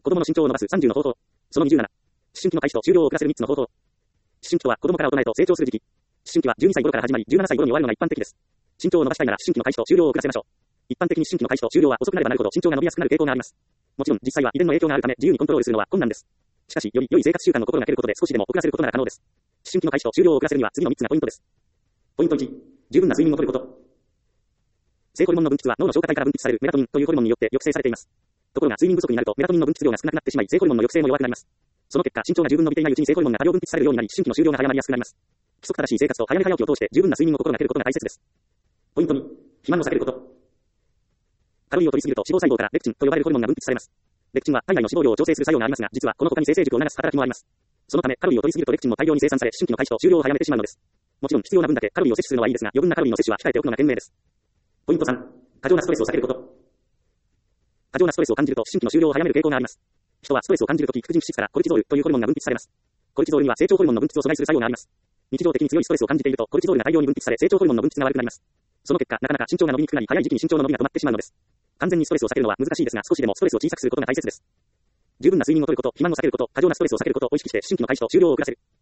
子供の身長を伸ばす30の方法。その27。思春期の開始と終了を遅らせる3つの方法。思春期とは子供から大人へと成長する時期。思春期は12歳頃から始まり17歳頃に終わるのが一般的です。身長を伸ばしたいなら思春期の開始と終了を遅らせましょう。一般的に思春期の開始と終了は遅くなればなるほど身長が伸びやすくなる傾向があります。もちろん実際は遺伝の影響があるため自由にコントロールするのは困難です。しかし、より良い生活習慣の心がけることで少しでも遅らせることなら可能です。思春期の開始と終了を遅らせるには次の3つがポイントです。ポイント1、十分な睡眠をとること。性ホルモンの分泌は脳の消化体から分泌されるメラトニンというホルモンによって抑制されています。ところが睡眠不足になるとメラトニンの分泌量が少なくなってしまい性ホルモンの抑制も弱くなります。その結果身長が十分伸びていないうちに性ホルモンが多量分泌されるようになり思春期の終了が早まりやすくなります。規則正しい生活と早寝早起きを通して十分な睡眠を心がけることが大切です。ポイント2、肥満を避けること。カロリーを摂りすぎると脂肪細胞からレクチンと呼ばれるホルモンが分泌されます。レクチンは体内の脂肪量を調整する作用がありますが、実はこの他に生成塾を促す働きもあります。そのためカロリーを摂りすぎるとレクチンも大量に生産され思春期の開始と終了を早めてしまうのです。もちろん必要な分だけカロリーを摂取するのはいいですが、余分なカロリーの摂取は控えておくのが賢明です。ポイント3、過剰なストレスを避けること。過剰なストレスを感じると思春期の終了を早める傾向があります。人はストレスを感じるとき、副腎皮質からコルチゾールというホルモンが分泌されます。コルチゾールには成長ホルモンの分泌を阻害する作用があります。日常的に強いストレスを感じているとコルチゾールが大量に分泌され成長ホルモンの分泌が悪くなります。その結果、なかなか身長が伸びにくくなり、早い時期に身長の伸びが止まってしまうのです。完全にストレスを避けるのは難しいですが、少しでもストレスを小さくすることが大切です。十分な睡眠をとること、肥満を避けること、過剰なストレスを避けることを意識して思春期の開始と終了を遅らせる。